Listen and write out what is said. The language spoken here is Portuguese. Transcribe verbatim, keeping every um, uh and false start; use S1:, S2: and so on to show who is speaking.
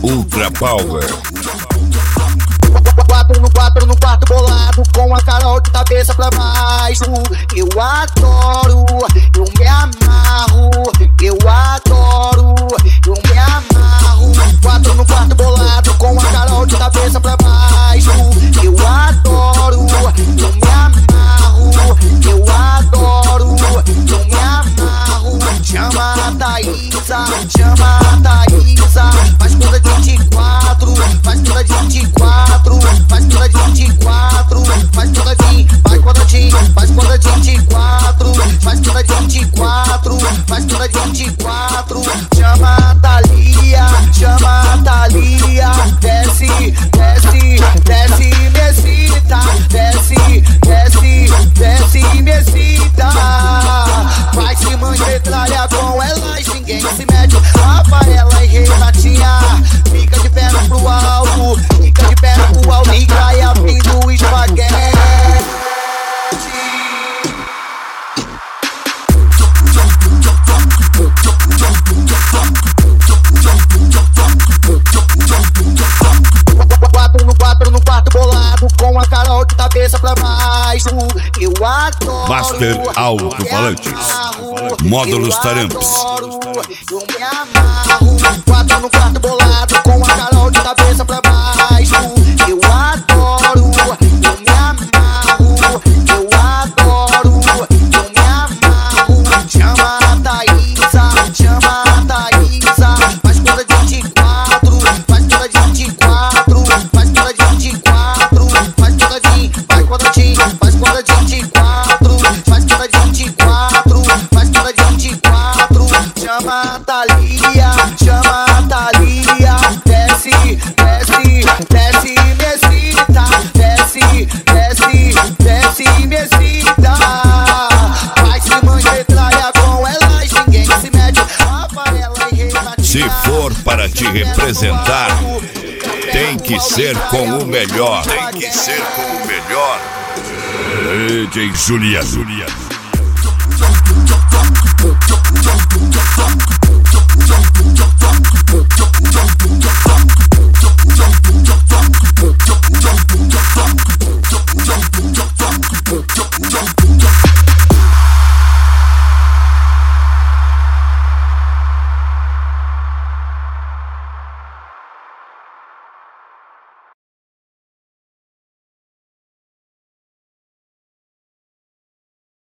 S1: Ultra Power.
S2: Quatro no quatro no quarto bolado, com a Carol de cabeça pra baixo. Eu adoro, eu me amarro. Eu adoro, eu me amarro. Quatro no quarto bolado, com a Carol de cabeça pra baixo. Eu adoro, eu me amarro. Eu adoro, eu me amarro. Chama a Thaísa, chama a Thaísa. Faz toda de vinte e quatro, faz toda de vinte e quatro. Faz toda de vinte e quatro, faz toda de, faz toda de, faz toda de vinte e quatro, faz toda de vinte e quatro, faz toda de vinte e quatro. Chama a Thalia, chama a Thalia. Desce, desce, desce e me excita. Desce, desce, desce e me excita. Vai se metralha com elas, ninguém se mete. Rafaela e Renatinha, fica de perna pro alto, fica de perna pro alto e cai abrindo o espaguete. Quatro no quatro no quarto bolado, com a Carol de cabeça pra baixo. Eu adoro
S1: Master Alto-Falantes, Módulos Taramps.
S2: Eu me amarro. Quatro no quarto bolado, com a Carol de cabeça pra baixo. Eu adoro, eu me amarro. Eu adoro, eu me amarro. Chama a Thaísa, chama a Thaísa. Faz toda de vinte e quatro, faz toda de vinte e quatro, faz toda de vinte e quatro, faz toda de, faz toda de, faz toda de vinte e quatro, faz toda de vinte e quatro, faz toda de vinte e quatro. Chama a Thalia, chama a Thalia. Desce, desce, desce e me excita. Desce, desce, desce e me excita. Vai se metralha com elas, ninguém se mete. Rafaela e Renatinha.
S1: Se for para te representar, tem que ser com o melhor. Tem que ser com o melhor. D J Juliano.